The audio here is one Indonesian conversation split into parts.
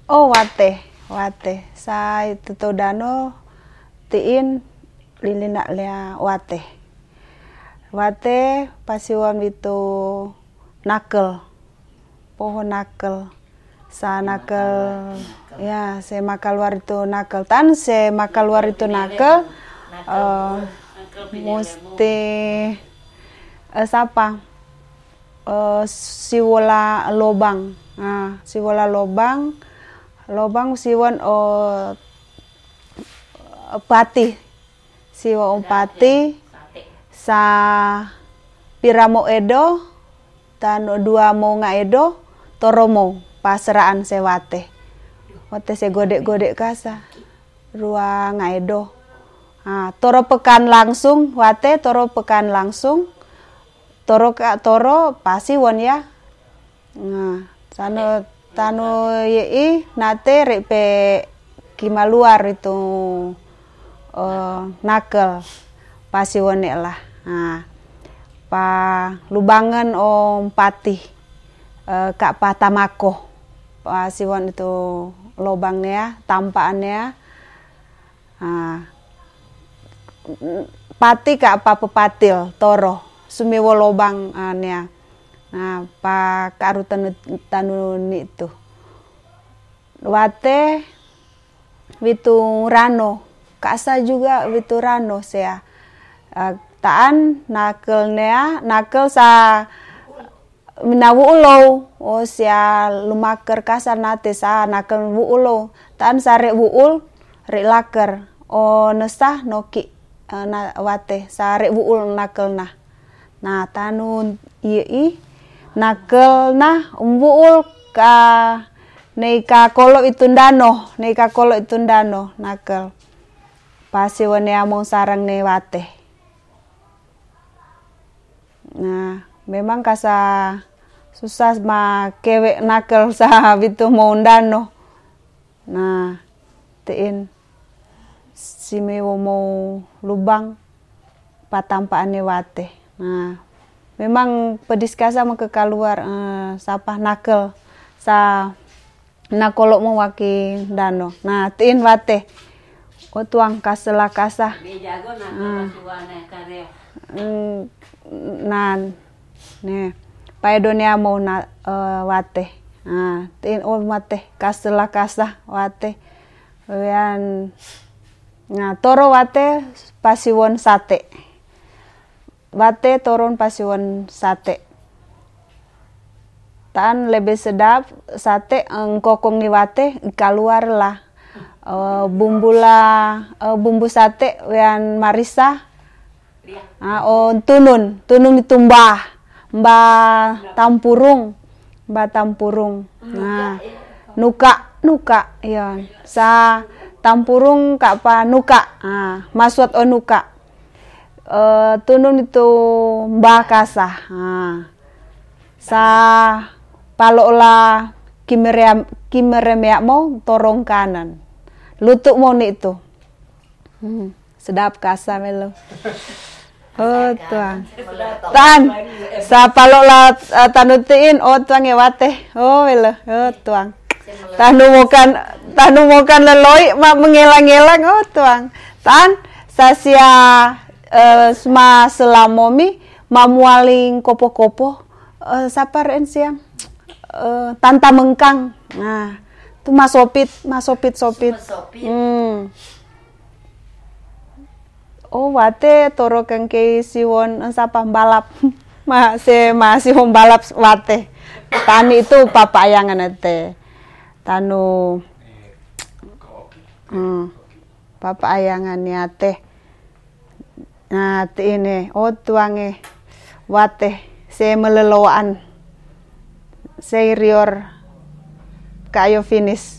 Oh wate. Sa itu dano tiin lilinak lea wate. Wate pasiwan itu nakel. Pohon nakel. Sa nakel ya, se makaluar itu nakel. Tan se makaluar itu nakel mesti sapa? Siwola lobang. Siwola lobang siwon pati. Siwo pati sa piramo edo tan dua mo nga edo toromo pasraan se wate. Wate se godek-godek kasa. Rua nga edo. Toro pekan langsung wate, toro pekan langsung. Toro pasiwon ya. Tano yei nate repe kimaluar itu nakel pasiwon lah. Pa lubangan pati kak patamako pasiwon itu lobangnya tampaannya. Pati kak apa pepatil toro sumewo lobang ania. Pa karu tanu itu. Wate witu rano. Kasa juga witu rano sea. Taan nakel sa minawu ulo. Sea lumaker kasar nate sa nakel wu ulo. Taan sa rek wuul rek laker. Nesah noki wate sa rek wuul nakel nah. Nah tanu iei nakel nah umbuul ka neika kolo itundano nakel pasiwon among sarang ne wate. Nah memang kasa susah ma kewek nakel sa bitu mau undano. Nah tiin simewo mau lubang patampaane wate. Nah memang pedis kasa mau kekaluar sapa nakel sa nakolok mau waki dano. Nah tiin wate tuang kasela kasa. Nah ne paedonia mau wate. Tiin mate kasela kasa wate. Wian toro wate pasiwon sate. Wate toron pasiwon sate. Taan lebih sedap sate kokong ni wate keluar lah. Bumbu sate wian marisa. Tunun itu mbah tampurung. Nah, nuka ya. Sa tampurung kak pa nuka. Maswat nuka. Tunun itu mbah kasa. Sa palola kimeremyak mo torong kanan. Lutuk mo ni itu. Sedap kasa melo. Tuang. Tan sa palola tanutiin tuang wate. Melo. Tuang. Tanu mokan leloi mak mengelang-elang tuang. Tan sasia sma selamomi mamualing kopo-kopo sapar siang tanta mengkang. Nah tu masopit. Wate toro kengke siwon sapa balap. Masih balap wate. Tani itu papa ayangan ete. Tanu papa ayangan niate. Nah ini tuange wate se melelowaan se rior kayo finish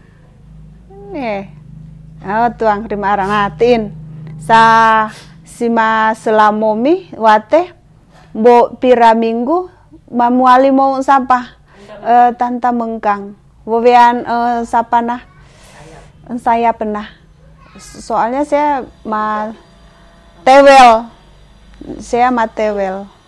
tuang rima arang natin sa sima selamomi wate bo pira minggu mamuali mau sampah tanta mengkang wowean sapana saya pernah soalnya saya tewel.